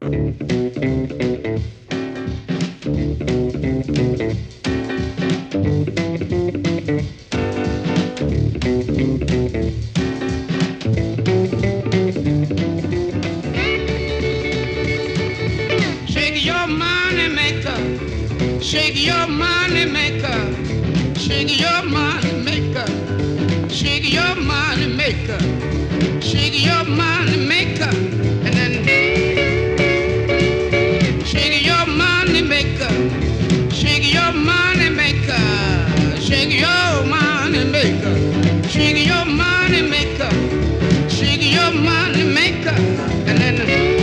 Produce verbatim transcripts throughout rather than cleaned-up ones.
Shake your money maker, shake your money maker, shake your money maker, shake your money maker, shake your money maker, and then shake your money maker, shake your money maker, shake your money maker, shake your money maker, shake your money maker, and then.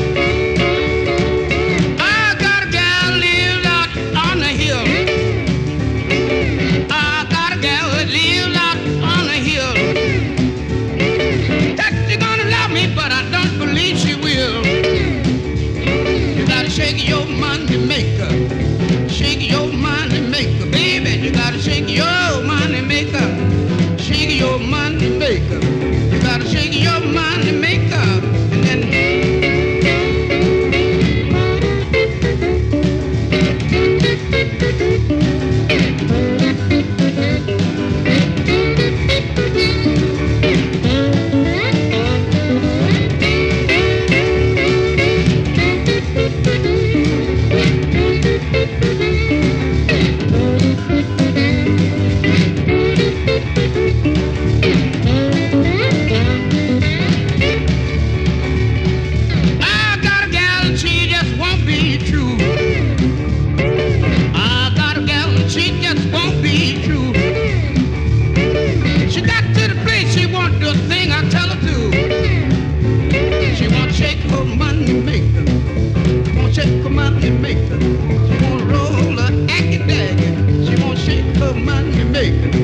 Shake your money maker, shake your money maker, baby. You gotta shake your money maker, shake your money maker. You gotta shake your money maker, and then. Shake her money maker. She won't roll her acky daggy. She won't shake her money maker.